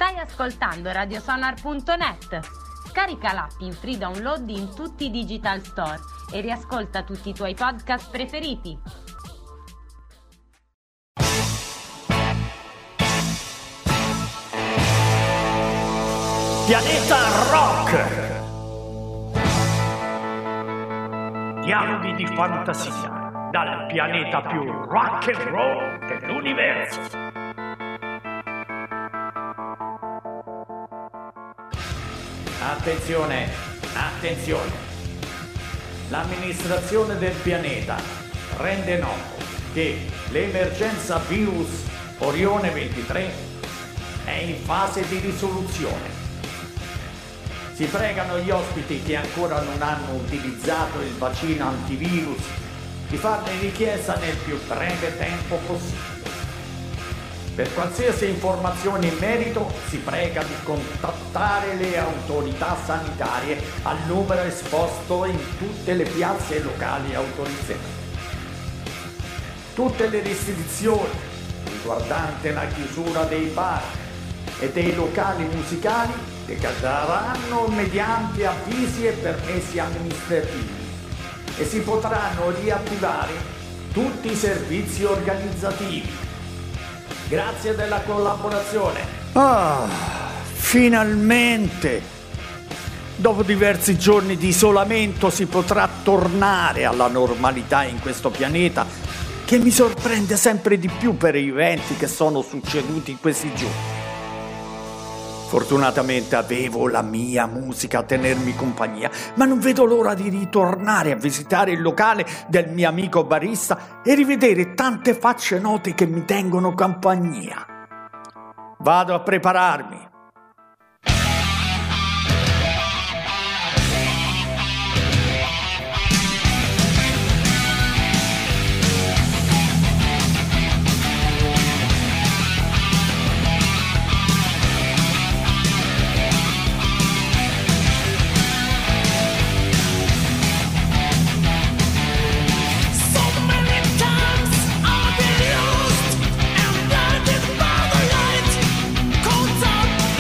Stai ascoltando radiosonar.net. Scarica l'app in free download in tutti i digital store e riascolta tutti i tuoi podcast preferiti. Pianeta Rock! Dialoghi di fantasia dal pianeta più rock and roll dell'universo. Attenzione, attenzione! L'amministrazione del pianeta rende noto che l'emergenza virus Orione 23 è in fase di risoluzione. Si pregano gli ospiti che ancora non hanno utilizzato il vaccino antivirus di farne richiesta nel più breve tempo possibile. Per qualsiasi informazione in merito si prega di contattare le autorità sanitarie al numero esposto in tutte le piazze locali autorizzate. Tutte le restrizioni riguardanti la chiusura dei bar e dei locali musicali decadranno mediante avvisi e permessi amministrativi e si potranno riattivare tutti i servizi organizzativi. Grazie della collaborazione. Finalmente! Dopo diversi giorni di isolamento si potrà tornare alla normalità in questo pianeta che mi sorprende sempre di più per gli eventi che sono succeduti in questi giorni. Fortunatamente avevo la mia musica a tenermi compagnia, ma non vedo l'ora di ritornare a visitare il locale del mio amico barista e rivedere tante facce note che mi tengono compagnia. Vado a prepararmi. Used and blinded by the light, cold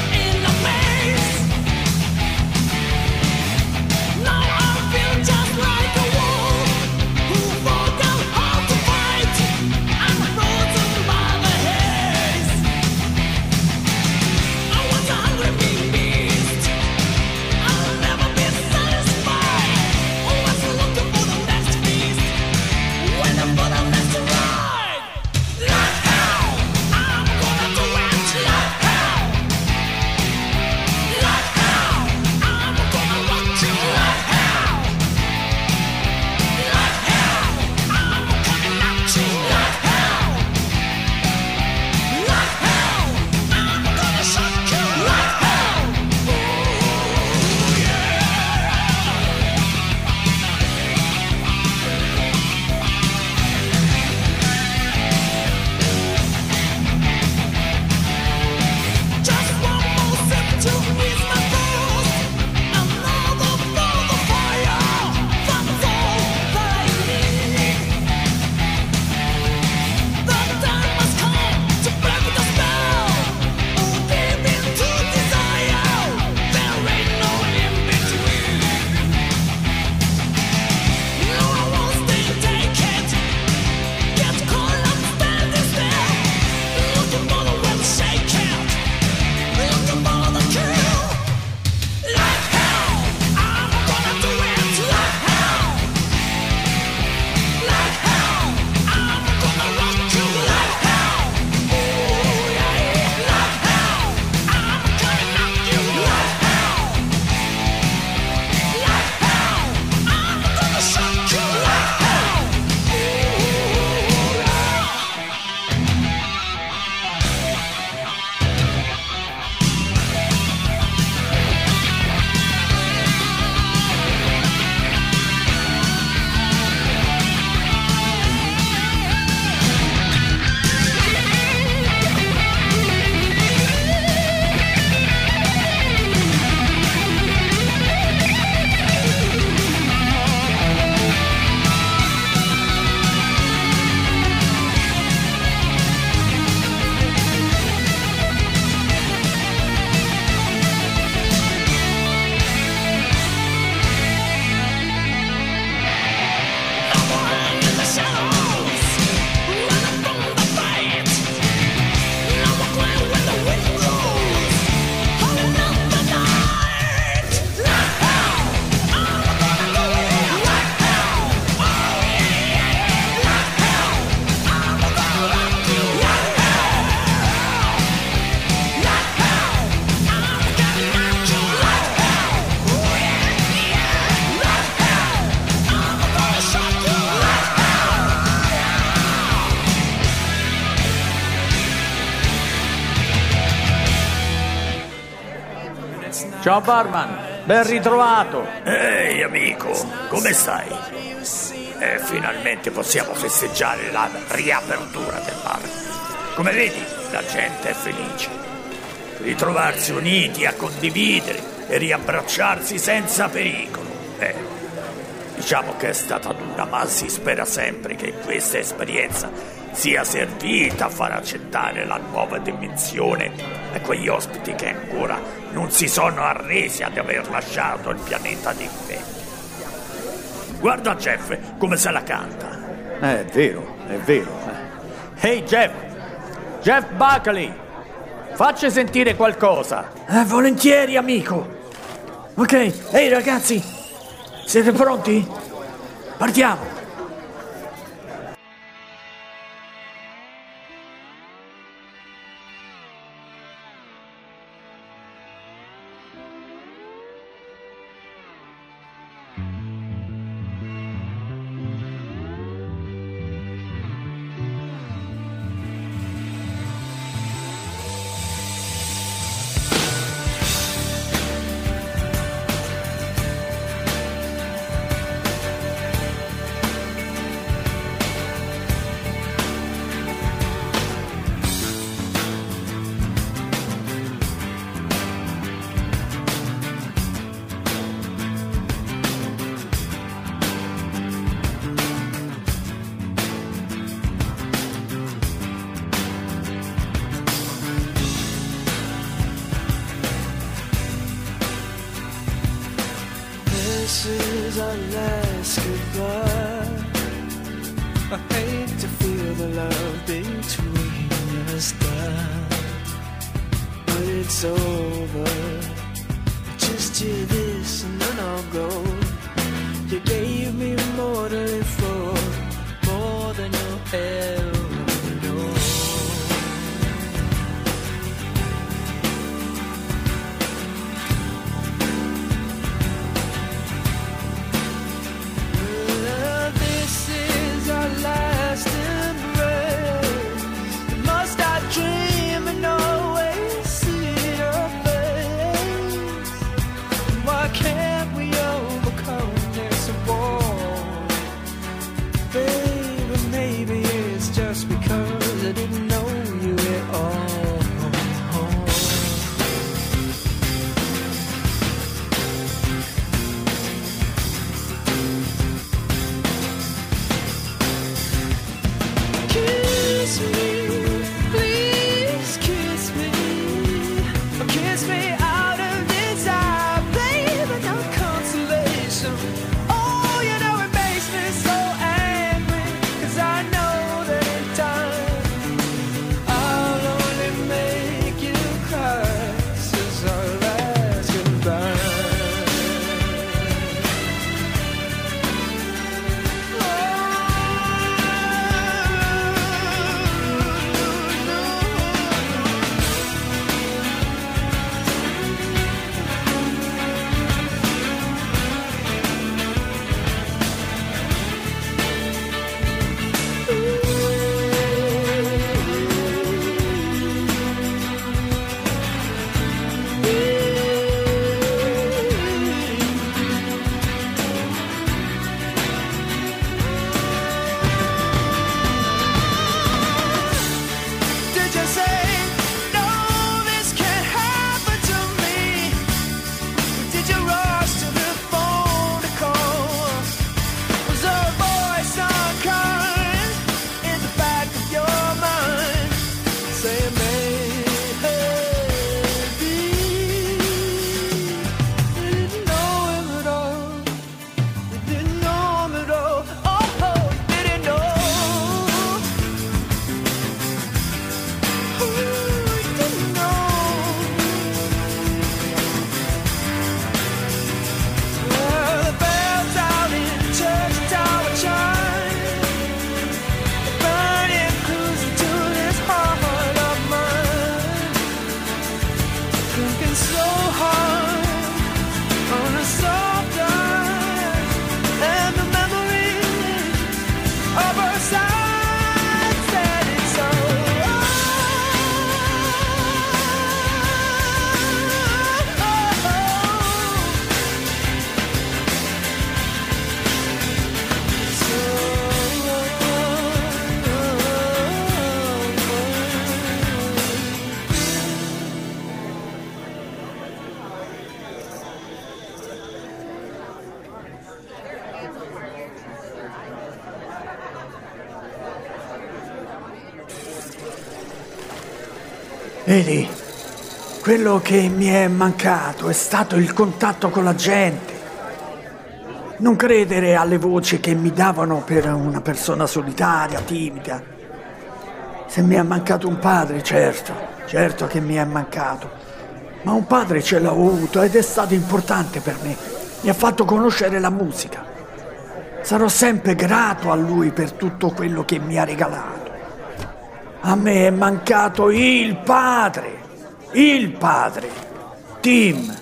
Ciao barman, ben ritrovato. Ehi amico, come stai? Finalmente possiamo festeggiare la riapertura del bar. Come vedi, la gente è felice. Ritrovarsi uniti a condividere e riabbracciarsi senza pericolo. Diciamo che è stata dura, ma si spera sempre che questa esperienza sia servita a far accettare la nuova dimensione a quegli ospiti che ancora non si sono arresi ad aver lasciato il pianeta di me. Guarda Jeff come se la canta. È vero, è vero. Ehi Jeff Buckley, facci sentire qualcosa. Volentieri amico. Ok, ehi ragazzi, siete pronti? Partiamo. This is our last goodbye. I hate to feel the love between us die, but it's over. Just hear this and then I'll go. You gave me more to live for, more than you'll ever know. Vedi, quello che mi è mancato è stato il contatto con la gente. Non credere alle voci che mi davano per una persona solitaria, timida. Se mi è mancato un padre, certo che mi è mancato. Ma un padre ce l'ho avuto ed è stato importante per me. Mi ha fatto conoscere la musica. Sarò sempre grato a lui per tutto quello che mi ha regalato. A me è mancato il padre. Tim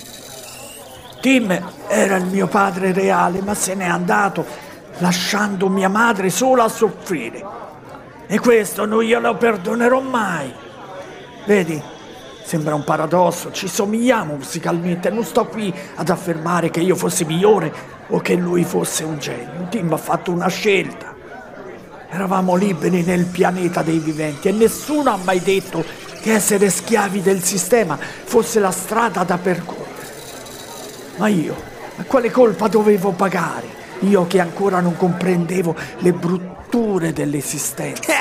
era il mio padre reale, ma se n'è andato lasciando mia madre sola a soffrire. E questo non glielo perdonerò mai. Vedi, sembra un paradosso, ci somigliamo musicalmente. Non sto qui ad affermare che io fossi migliore o che lui fosse un genio. Tim ha fatto una scelta. Eravamo liberi nel pianeta dei viventi e nessuno ha mai detto che essere schiavi del sistema fosse la strada da percorrere. Ma io, a quale colpa dovevo pagare? Io che ancora non comprendevo le brutture dell'esistenza.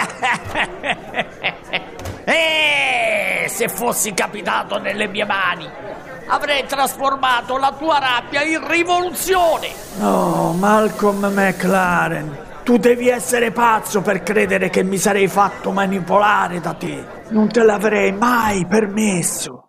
Se fossi capitato nelle mie mani, avrei trasformato la tua rabbia in rivoluzione. No, Malcolm McLaren, tu devi essere pazzo per credere che mi sarei fatto manipolare da te. Non te l'avrei mai permesso.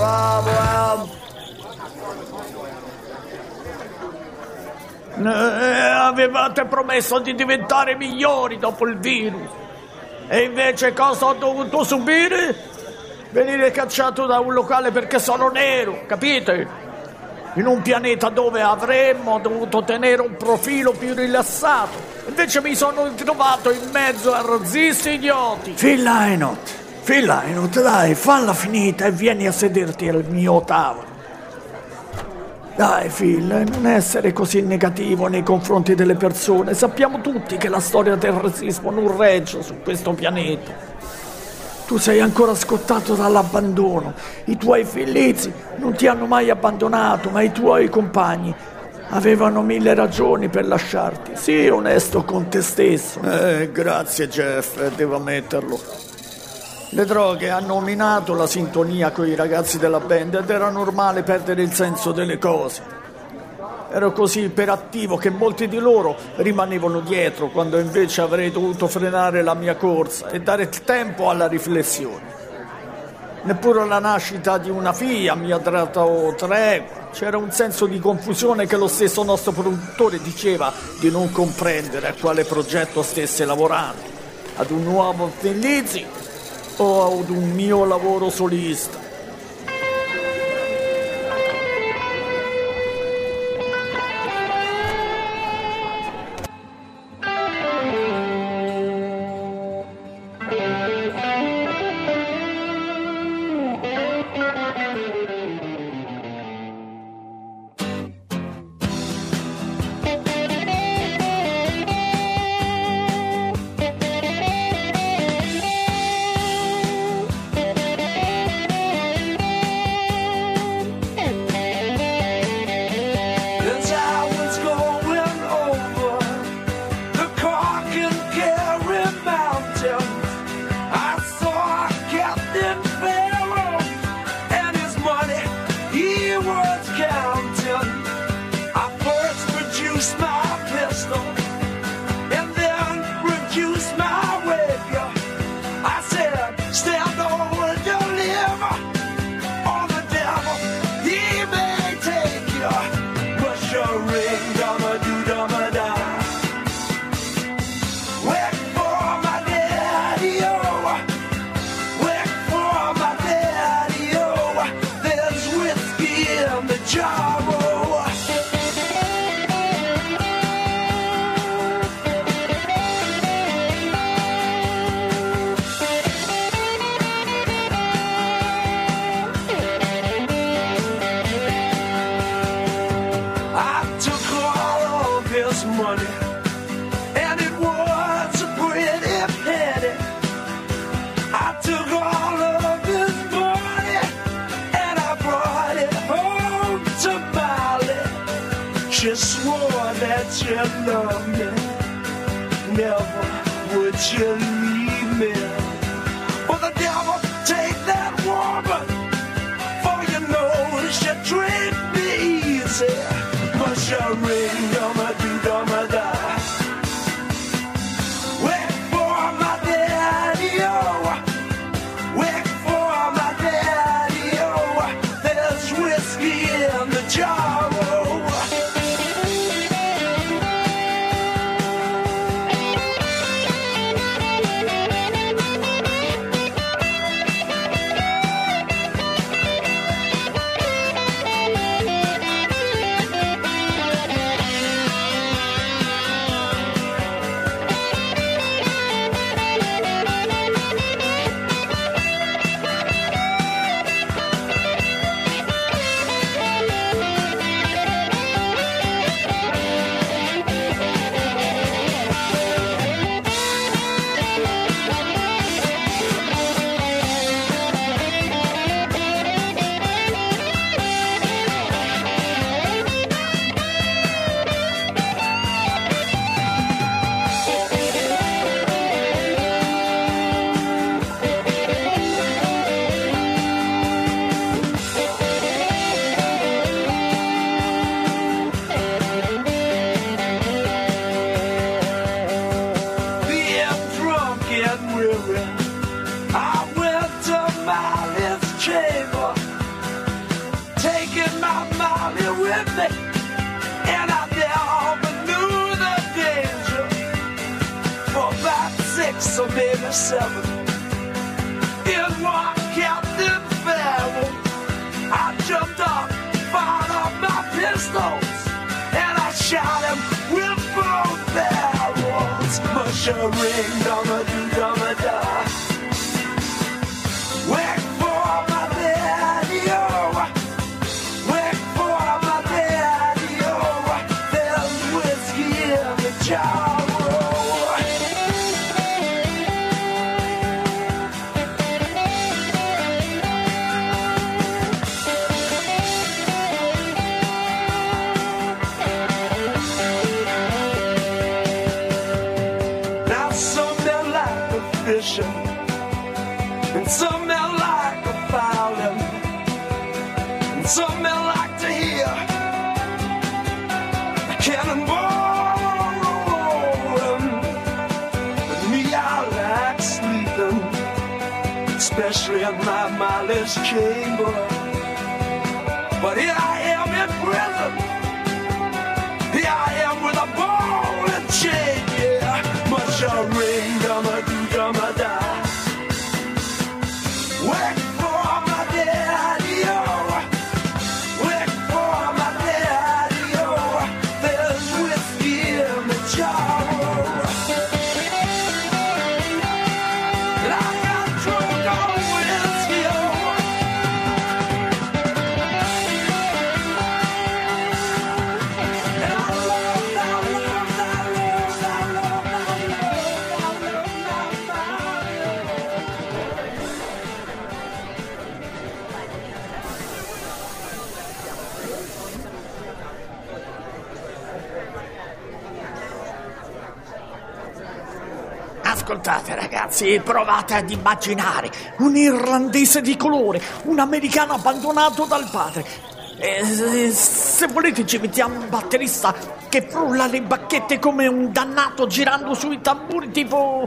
Avevate promesso di diventare migliori dopo il virus. E invece cosa ho dovuto subire? Venire cacciato da un locale perché sono nero, capite? In un pianeta dove avremmo dovuto tenere un profilo più rilassato. Invece mi sono ritrovato in mezzo a razzisti idioti. Phil Lynott, dai, falla finita e vieni a sederti al mio tavolo. Dai, Phil, non essere così negativo nei confronti delle persone. Sappiamo tutti che la storia del razzismo non regge su questo pianeta. Tu sei ancora scottato dall'abbandono. I tuoi figli non ti hanno mai abbandonato, ma i tuoi compagni avevano 1000 ragioni per lasciarti. Sii onesto con te stesso. Grazie, Jeff, devo ammetterlo. Le droghe hanno minato la sintonia con i ragazzi della band ed era normale perdere il senso delle cose. Ero così iperattivo che molti di loro rimanevano dietro quando invece avrei dovuto frenare la mia corsa e dare tempo alla riflessione. Neppure la nascita di una figlia mi ha dato tregua. C'era un senso di confusione che lo stesso nostro produttore diceva di non comprendere a quale progetto stesse lavorando. Ad un nuovo Thin Lizzy o ad un mio lavoro solista. You swore that you loved me, never would you leave me. But the devil take that woman, for you know she treat me easy. But she ring, dumma do, dumma die. Wait for my daddy, oh. Wait for my daddy, oh. There's whiskey in the jar, oh. with me, and I never knew the danger. For about 6 or maybe 7, in one Captain Farrell, I jumped up, fired up my pistols, and I shot him with both barrels. Mushering, dum-a-doo-dum-a-da. Wait for my daddy-o. Wait for my daddy-o. There's whiskey in the jar. And some men like to fouling, and some men like to hear a cannonball rolling. With me, I like sleeping, especially in my mileage chamber. But here I am in prison. Here I am with a ball and chain, yeah. Much a ring, dum-a-doo-dum-a-da. Wait for my daddy-o. Wait for my daddy-o. There's whiskey in the jar. And I got drunk on whiskey-o. And I love, I love, I love, I love, I love, I love, I love. Ascoltate ragazzi, provate ad immaginare un irlandese di colore, un americano abbandonato dal padre. Se volete ci mettiamo un batterista che frulla le bacchette come un dannato girando sui tamburi tipo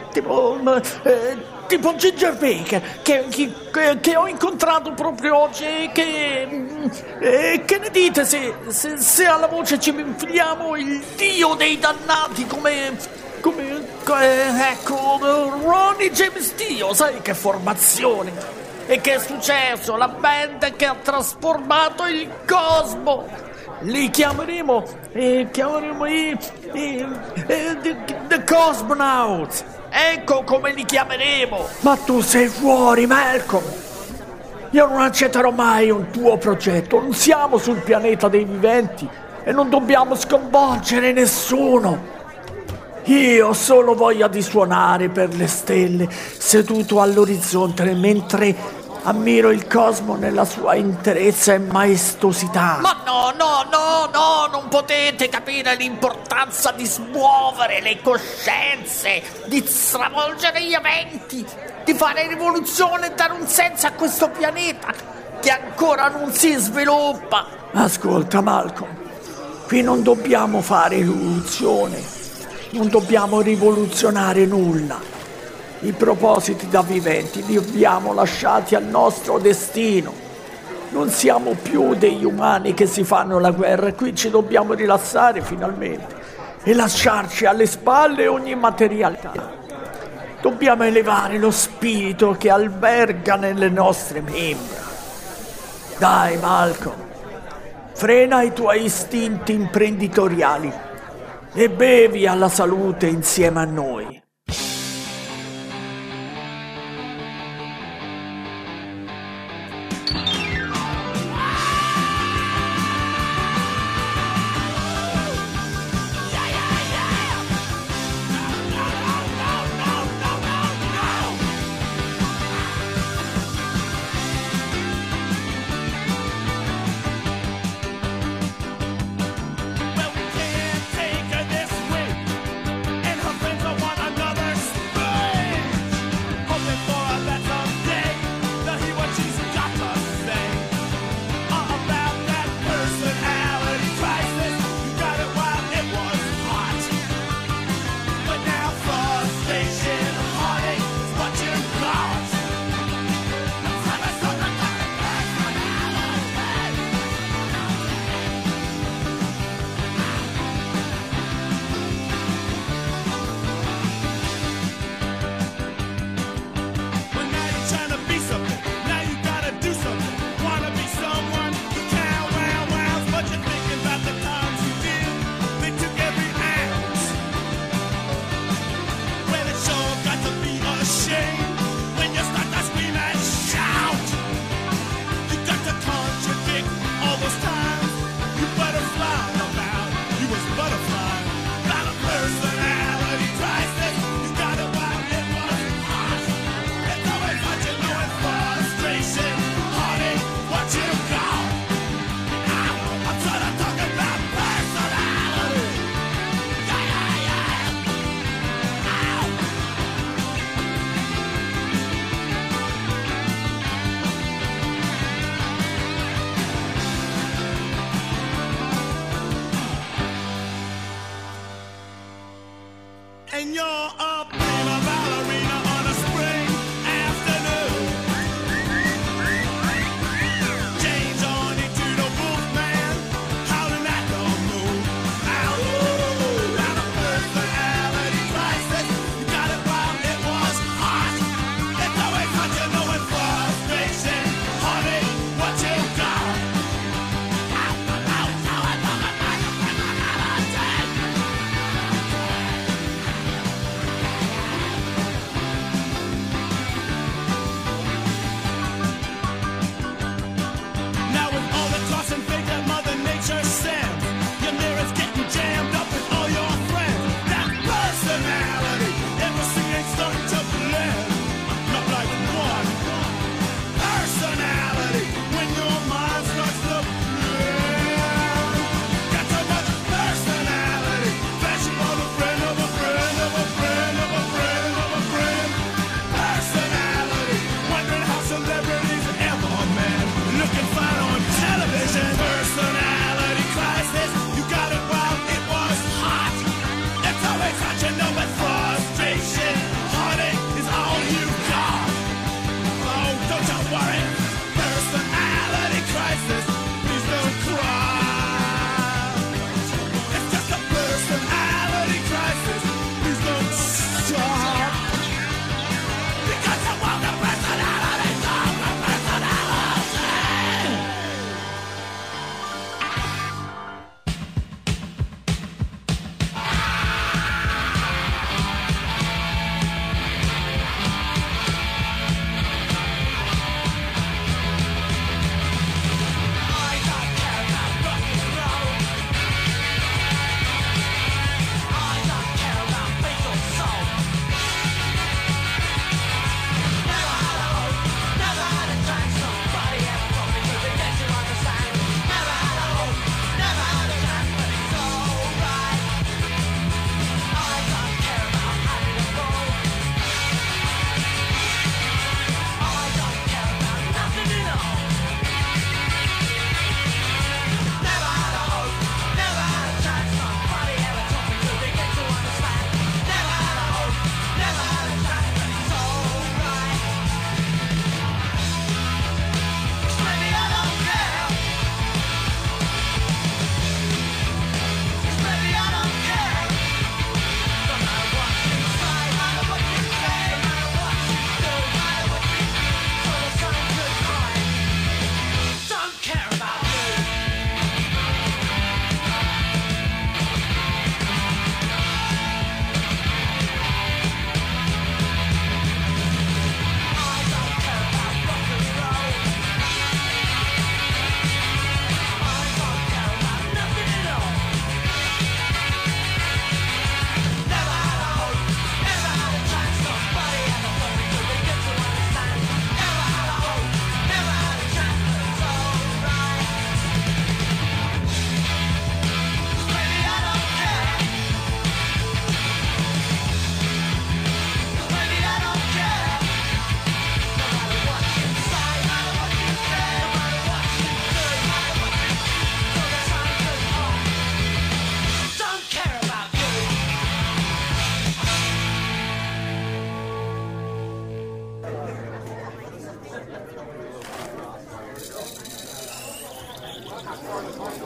Ginger Baker che ho incontrato proprio oggi. Che ne dite se alla voce ci infiliamo il dio dei dannati come ecco, Ronnie James Dio, sai che formazione? E che è successo? La band che ha trasformato il cosmo. Li chiameremo The Cosmonauts. Ecco come li chiameremo. Ma tu sei fuori, Malcolm. Io non accetterò mai un tuo progetto. Non siamo sul pianeta dei viventi e non dobbiamo sconvolgere nessuno. Io ho solo voglia di suonare per le stelle, seduto all'orizzonte, mentre ammiro il cosmo nella sua interezza e maestosità. Ma no, non potete capire l'importanza di smuovere le coscienze, di stravolgere gli eventi, di fare rivoluzione e dare un senso a questo pianeta che ancora non si sviluppa. Ascolta, Malcolm, qui non dobbiamo fare rivoluzione. Non dobbiamo rivoluzionare nulla. I propositi da viventi li abbiamo lasciati al nostro destino. Non siamo più degli umani che si fanno la guerra. Qui ci dobbiamo rilassare finalmente e lasciarci alle spalle ogni materialità. Dobbiamo elevare lo spirito che alberga nelle nostre membra. Dai, Malcolm, frena i tuoi istinti imprenditoriali e bevi alla salute insieme a noi. Well, we can't take her this way, and her friends are wanna know.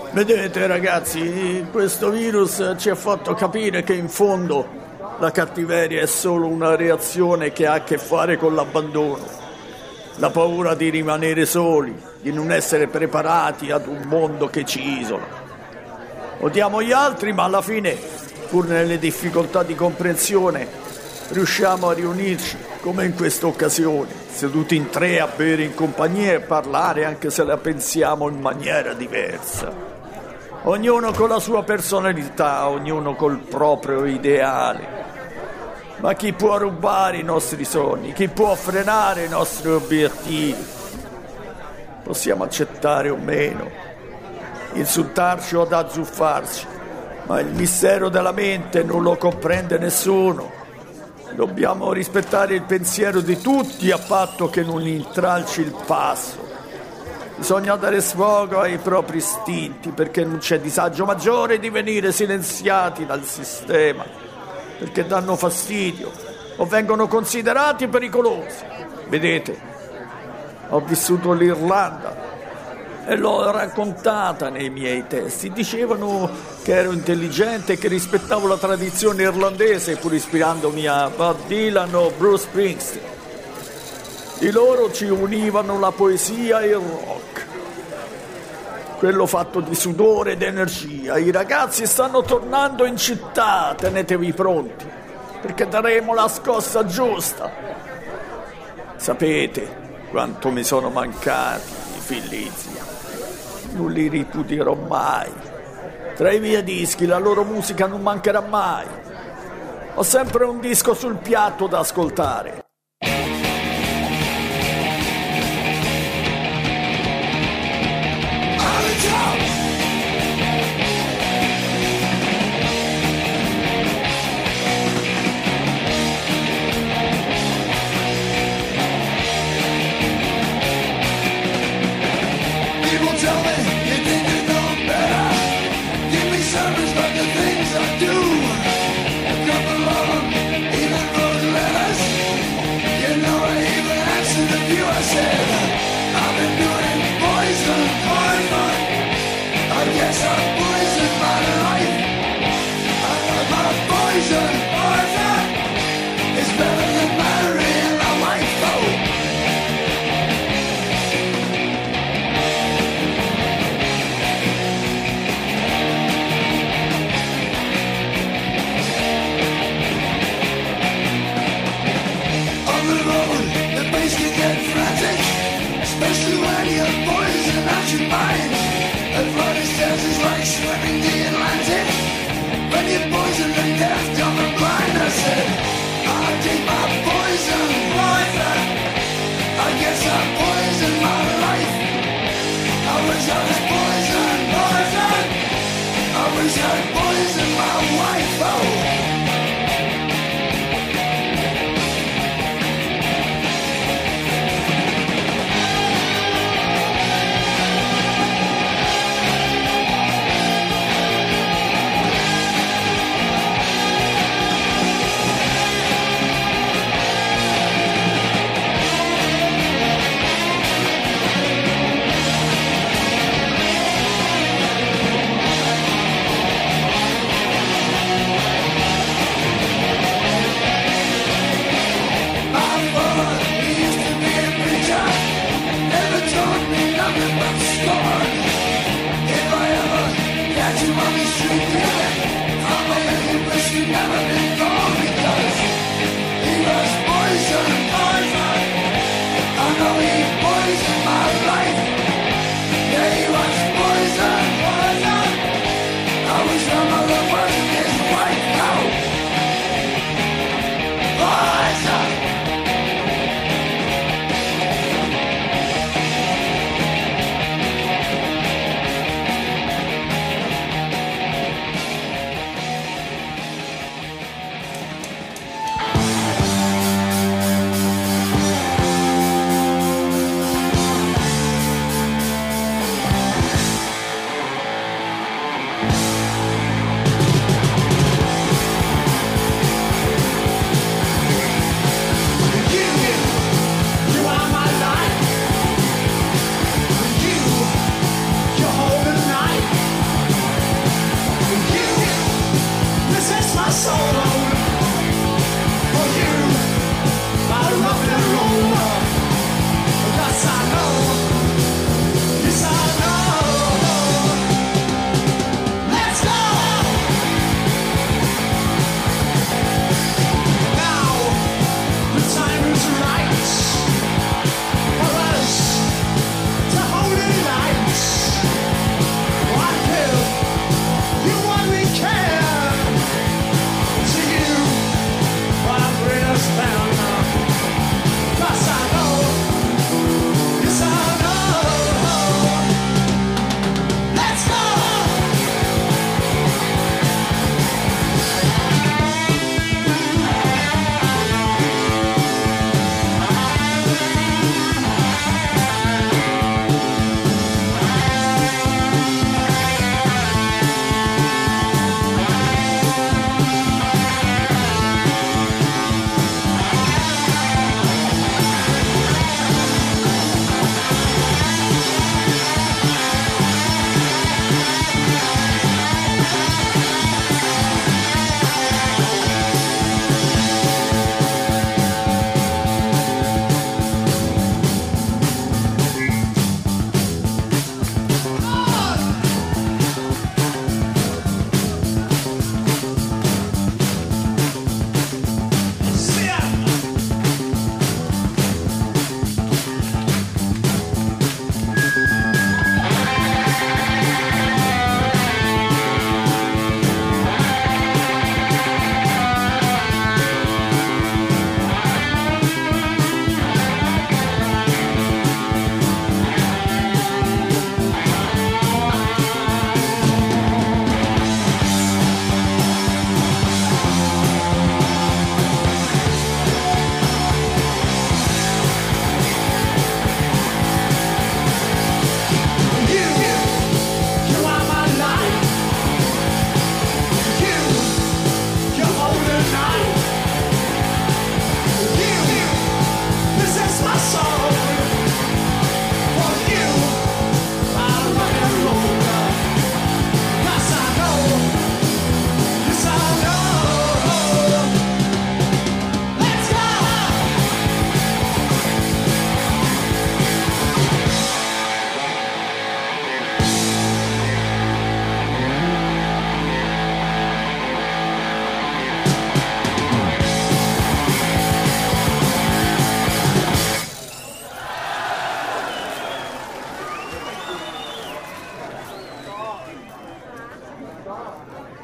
Vedete ragazzi, questo virus ci ha fatto capire che in fondo la cattiveria è solo una reazione che ha a che fare con l'abbandono, la paura di rimanere soli, di non essere preparati ad un mondo che ci isola. Odiamo gli altri, ma alla fine, pur nelle difficoltà di comprensione, riusciamo a riunirci, come in questa occasione, seduti in tre a bere in compagnia e parlare anche se la pensiamo in maniera diversa. Ognuno con la sua personalità, ognuno col proprio ideale. Ma chi può rubare i nostri sogni? Chi può frenare i nostri obiettivi? Possiamo accettare o meno, insultarci o azzuffarci, ma il mistero della mente non lo comprende nessuno. Dobbiamo rispettare il pensiero di tutti a patto che non intralci il passo. Bisogna dare sfogo ai propri istinti, perché non c'è disagio maggiore di venire silenziati dal sistema, perché danno fastidio o vengono considerati pericolosi. Vedete, ho vissuto l'Irlanda e l'ho raccontata nei miei testi. Dicevano che ero intelligente e che rispettavo la tradizione irlandese, pur ispirandomi a Bob Dylan o Bruce Springsteen. Di loro ci univano la poesia e il rock, quello fatto di sudore ed energia. I ragazzi stanno tornando in città, tenetevi pronti, perché daremo la scossa giusta. Sapete quanto mi sono mancati i Fillizzi, non li ripudierò mai. Tra i miei dischi la loro musica non mancherà mai. Ho sempre un disco sul piatto da ascoltare.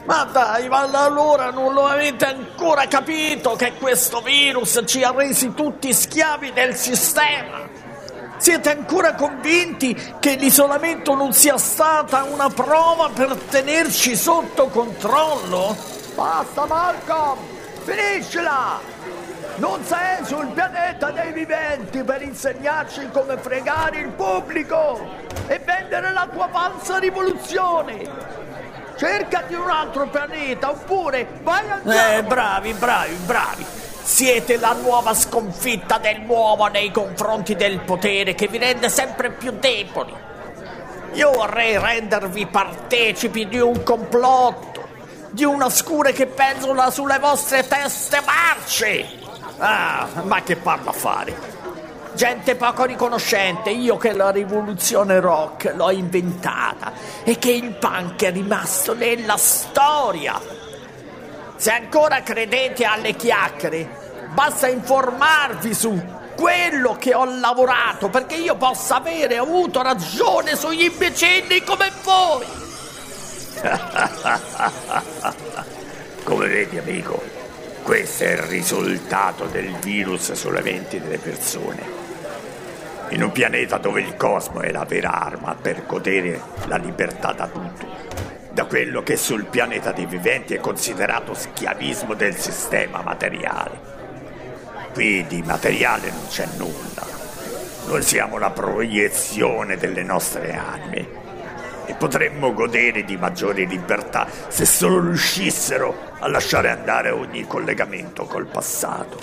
Ma dai, ma allora non lo avete ancora capito che questo virus ci ha resi tutti schiavi del sistema? Siete ancora convinti che l'isolamento non sia stata una prova per tenerci sotto controllo? Basta, Malcolm! Finiscila! Non sei sul pianeta dei viventi per insegnarci come fregare il pubblico e vendere la tua falsa rivoluzione! Cercati un altro pianeta, oppure vai al... Bravi. Siete la nuova sconfitta dell'uomo nei confronti del potere che vi rende sempre più deboli. Io vorrei rendervi partecipi di un complotto, di una scure che penzola sulle vostre teste marce. Ah, ma che parla a fare? Gente poco riconoscente, io che la rivoluzione rock l'ho inventata e che il punk è rimasto nella storia. Se ancora credete alle chiacchiere, basta informarvi su quello che ho lavorato perché io possa avere avuto ragione sugli imbecilli come voi. Come vedi, amico, questo è il risultato del virus sulle menti delle persone. In un pianeta dove il cosmo è la vera arma per godere la libertà da tutto, da quello che sul pianeta dei viventi è considerato schiavismo del sistema materiale. Qui di materiale non c'è nulla. Noi siamo la proiezione delle nostre anime e potremmo godere di maggiori libertà se solo riuscissero a lasciare andare ogni collegamento col passato.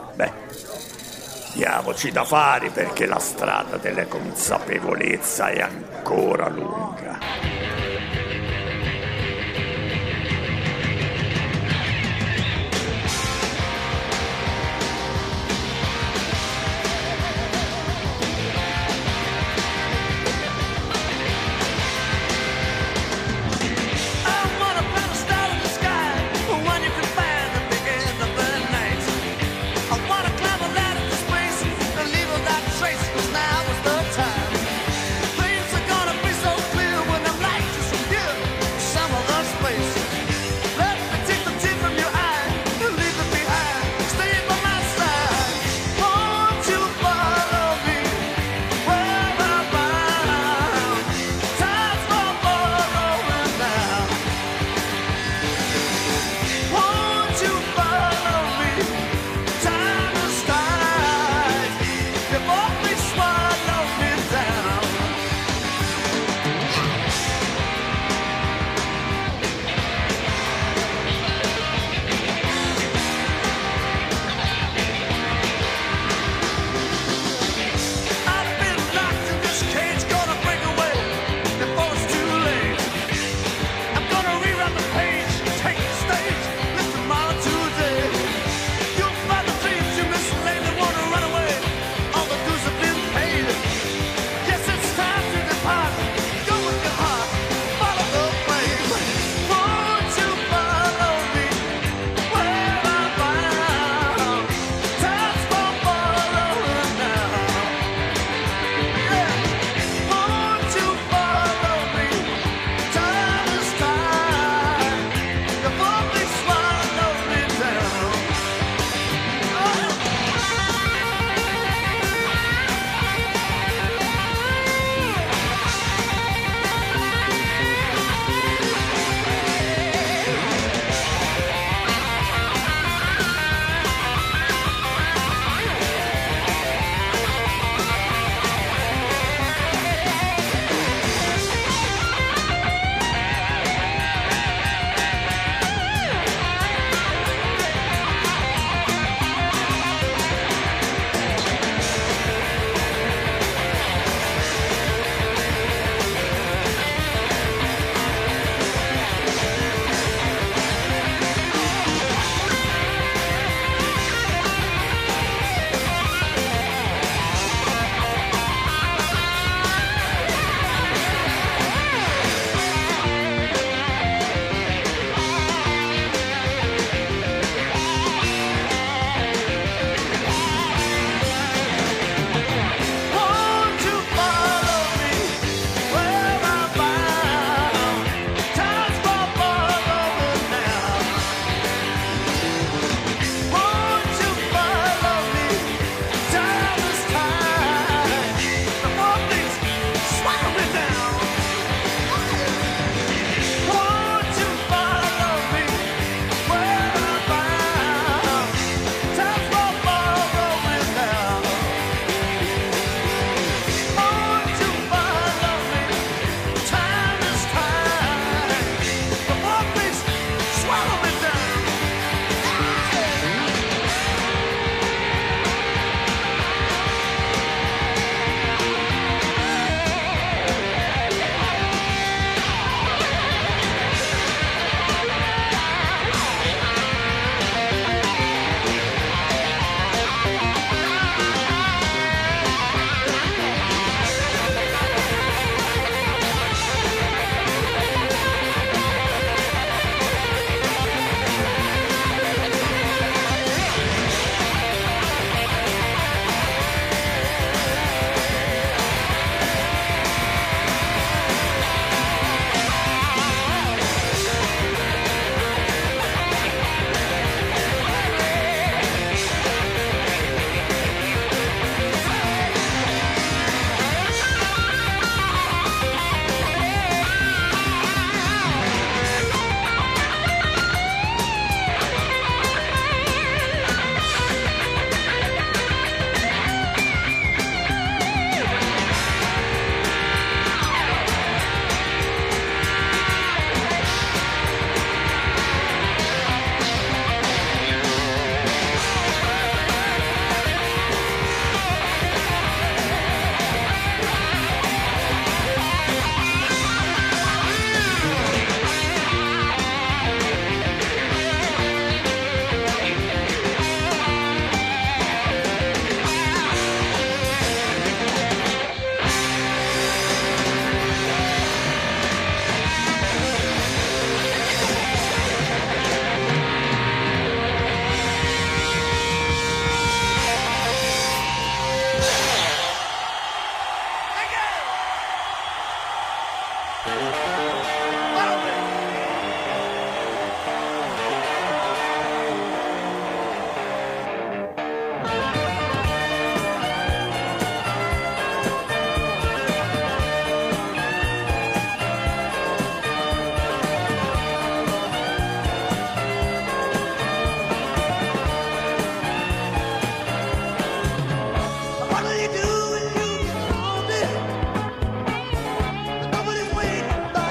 Diamoci da fare perché la strada della consapevolezza è ancora lunga. Things are gonna be so What will you do when you get older? Nobody's waiting.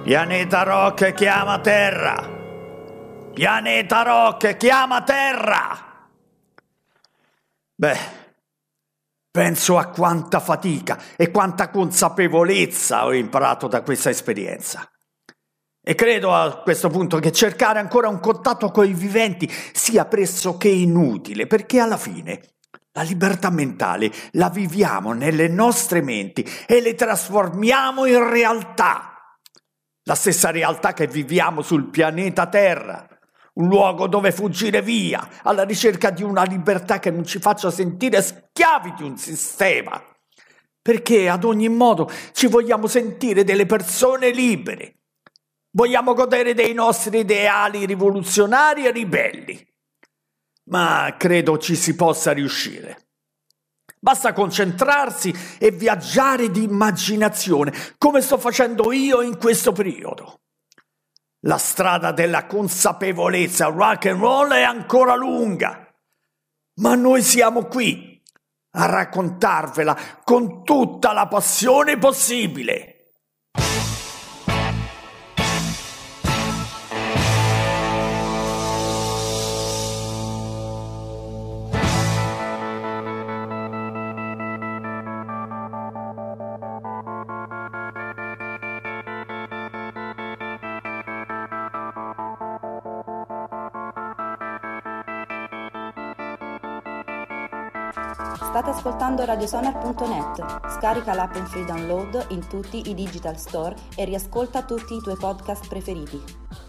Pianeta Rock chiama Terra! Pianeta Rock chiama Terra! Beh, penso a quanta fatica e quanta consapevolezza ho imparato da questa esperienza. E credo a questo punto che cercare ancora un contatto con i viventi sia pressoché inutile, perché alla fine la libertà mentale la viviamo nelle nostre menti e le trasformiamo in realtà. La stessa realtà che viviamo sul pianeta Terra, un luogo dove fuggire via alla ricerca di una libertà che non ci faccia sentire schiavi di un sistema, perché ad ogni modo ci vogliamo sentire delle persone libere. Vogliamo godere dei nostri ideali rivoluzionari e ribelli, ma credo ci si possa riuscire. Basta concentrarsi e viaggiare di immaginazione, come sto facendo io in questo periodo. La strada della consapevolezza rock and roll è ancora lunga, ma noi siamo qui a raccontarvela con tutta la passione possibile. State ascoltando radiosonar.net. Scarica l'app in free download in tutti i digital store e riascolta tutti i tuoi podcast preferiti.